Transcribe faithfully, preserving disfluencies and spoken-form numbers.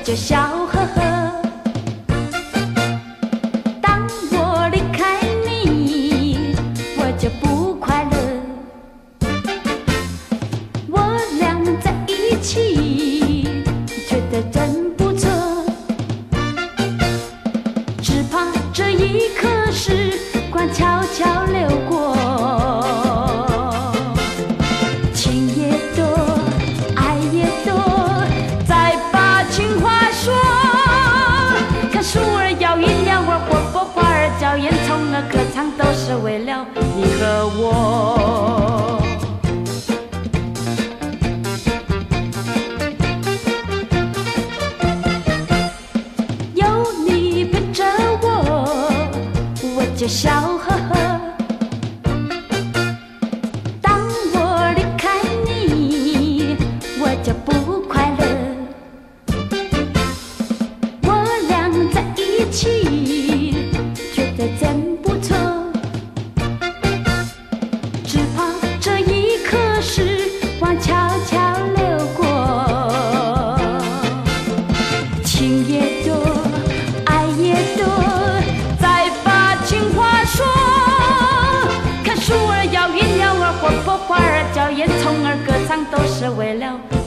就笑呵呵。当我离开你，我就不快乐。我俩在一起，觉得真不错。只怕这一刻时光悄悄流过。情也多，爱也多，再把情话说。看树儿摇曳，鸟儿活泼，花儿娇艳，虫儿歌唱，都是为了你和我。有你陪着我，我就笑呵呵。当我离开你，我就不快乐。我俩在一起，觉得真不错。只怕这一刻时光悄悄流过。情也多，爱也多，再把情话说。看树儿摇曳，鸟儿活泼，花儿娇艳，虫儿歌唱，都是为了